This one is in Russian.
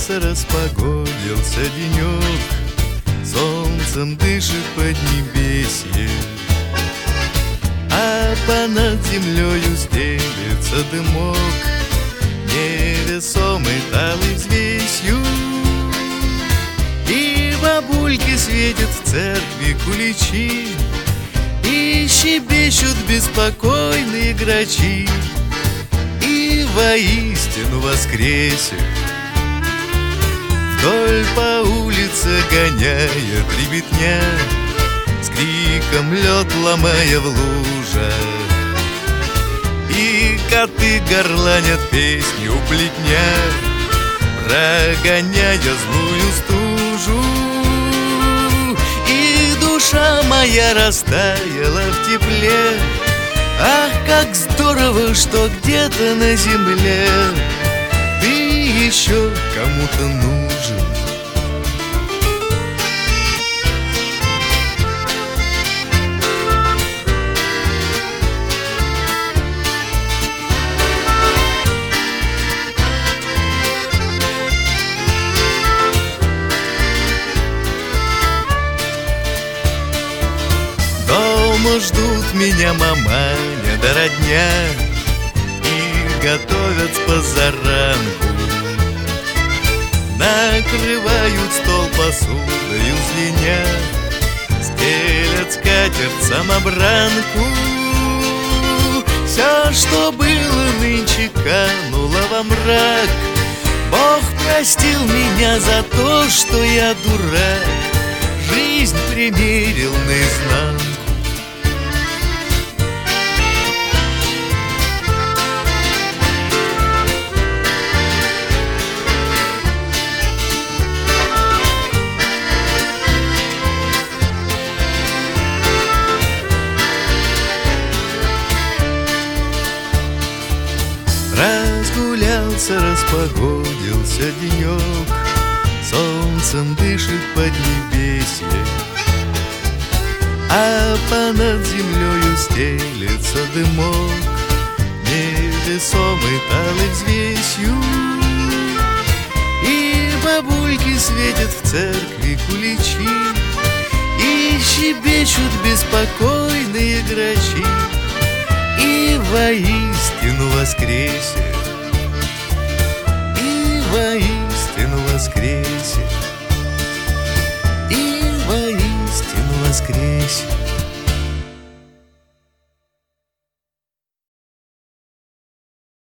Разгулялся, распогодился денек, солнцем дышит поднебесье, а понад землею стелется дымок, невесомый талой взвесью. И бабульки светят в церкви куличи, и щебечут беспокойные грачи, и воистину воскресе вдоль по улице гоняет ребятня, с криком лед ломая в лужах, и коты горланят песни у плетня, прогоняя злую стужу. И душа моя растаяла в тепле. Ах, как здорово, что где-то на земле ты еще кому-то нужен. Дома ждут меня маманя да родня, и готовят с позаранку, накрывают стол посудою звеня, стелят скатерть самобранку. Все, что было нынче, кануло во мрак. Бог простил меня за то, что я дурак, жизнь примерил наизнанку. Разгулялся, распогодился денек, солнцем дышит поднебесье, а понад землею стелется дымок, невесомый талой взвесью. И бабульки светят в церкви куличи, и щебечут беспокойные грачи, и воистину воскресе, и воистину воскресе, и воистину воскресе.